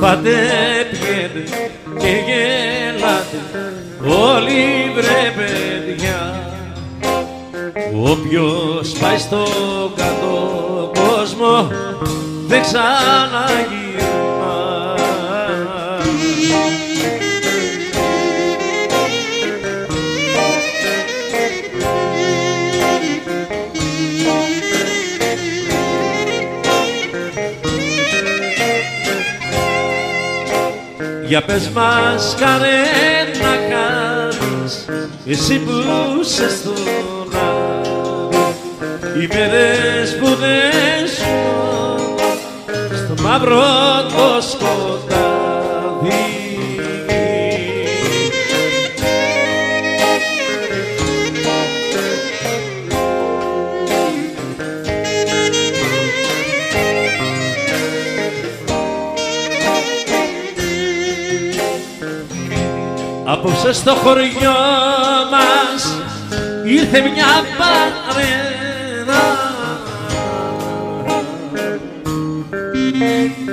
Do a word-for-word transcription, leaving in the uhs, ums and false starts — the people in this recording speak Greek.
πάτε, πιέτε και γελάτε όλοι βρε παιδιά. Όποιος πάει στο κάτω κόσμο δεν ξαναγυρνά. Για πες μας κάνε να κάνεις εσύ που σε στον οι μέρες που δεν σου στο μαύρο το σκοτάδι. Απόψε στο χωριό μας ήρθε μια παρέα.